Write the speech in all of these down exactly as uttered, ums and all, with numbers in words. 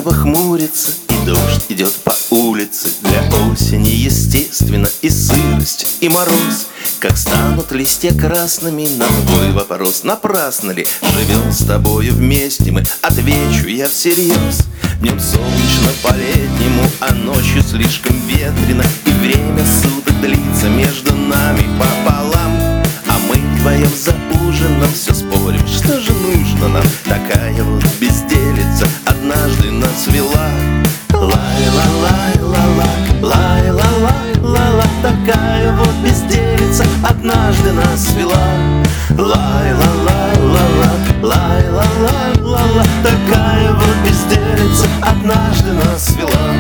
Небо хмурится, и дождь идет по улице. Для осени естественно и сырость, и мороз. Как станут листья красными, на твой вопрос: напрасно ли живем с тобою вместе мы? Отвечу я всерьез. Днем солнечно по-летнему, а ночью слишком ветрено, и время суток длится между нами пополам. А мы вдвоем за ужином все спорим, что же нужно нам. Такая вот безделица однажды нас вела. Лай-ла-лай-ла-ла, лай-ла-лай-ла-ла, такая вот безделица однажды нас вела. Лай-ла-лай-ла-ла, лай-ла-лай-ла-ла, такая вот безделица однажды нас вела.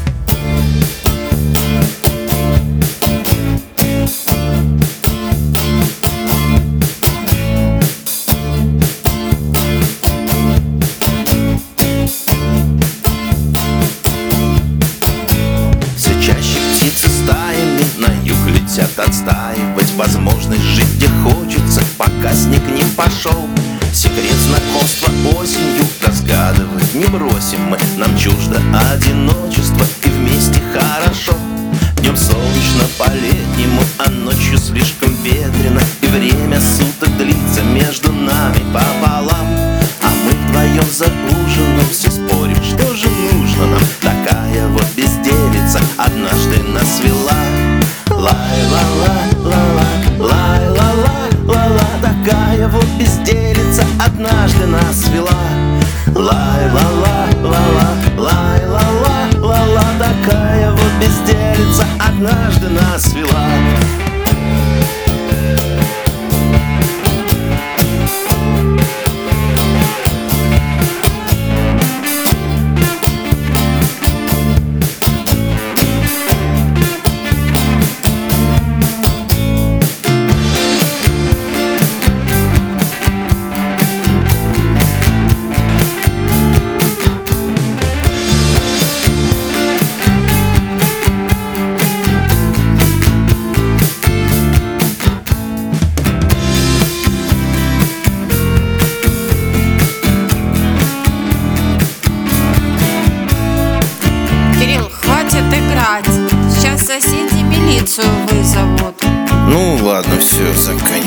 Летят отстаивать возможность жить, где хочется, пока снег не пошел. Секрет знакомства осенью разгадывать не бросим мы. Нам чуждо одиночество, и вместе хорошо. Днем солнечно по-летнему, а ночью слишком ветрено, и время суток длится между нами пополам. А мы вдвоем за ужином все спорим, что же нужно нам. Такая вот безделица однажды нас вела. Лай-ла-ла-ла-ла, лай-ла-ла-ла-ла, такая вот безделица однажды нас вела. Лай-ла-ла-ла-ла, лай-ла-ла-ла-ла, такая вот безделица однажды нас вела. Сейчас соседи милицию вызовут. Ну ладно, все, заканчивай.